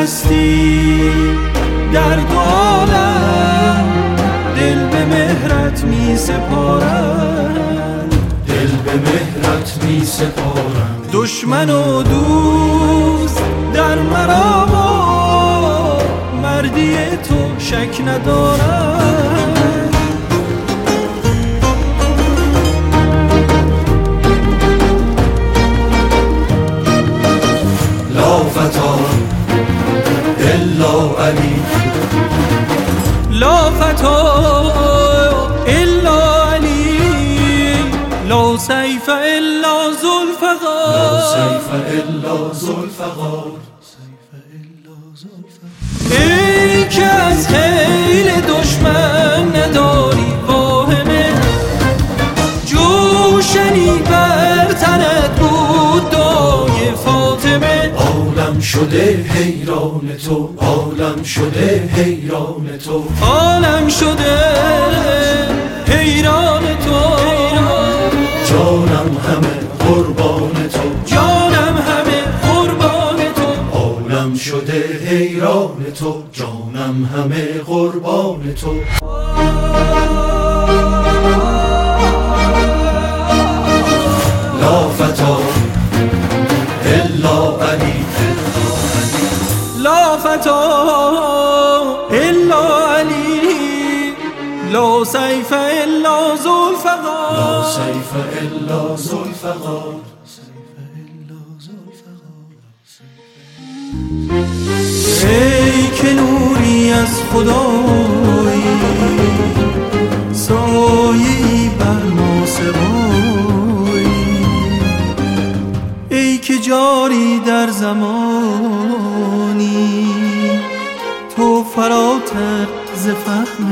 هستی در دو عالم، دل به مهرت می سپارم، دل به مهرت می سپارم. دشمن و دوست در مرام و مردی تو شک ندارم. لا فتا الا علی، لا فتا الا علی، لا سیف الا ذوالفقار، لا سیف الا ذوالفقار. ای که از خیل دشمن نداری واهمه، جوشنی بر تنت بود دای فاطمه. عالم شده حیران تو، عالم شده حیران تو، عالم شده حیران تو، جانم همه قربان تو، جانم همه قربان تو. عالم شده حیران تو، جانم همه قربان تو. لا فتا الا علی، لا فتا الا علی، لا سیف الا ذوالفقار، لا سیف الا ذوالفقار. ای که نوری از خدایی، سایه‌ای بر ما سوایی، ای که جاری در زمانی، تو فراتر ز فهم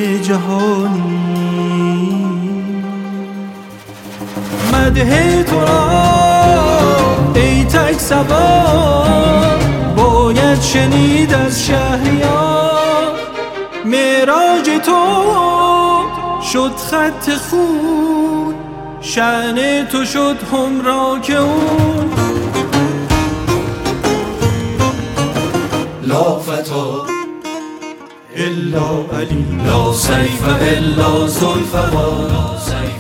جهانی. مدح تو را ای تک سوار، باید شنید از شهریار. معراج تو شد خط خون، شأن تو شد همراک اون. لا فتا الا علی، لا سیف الا ذوالفقار.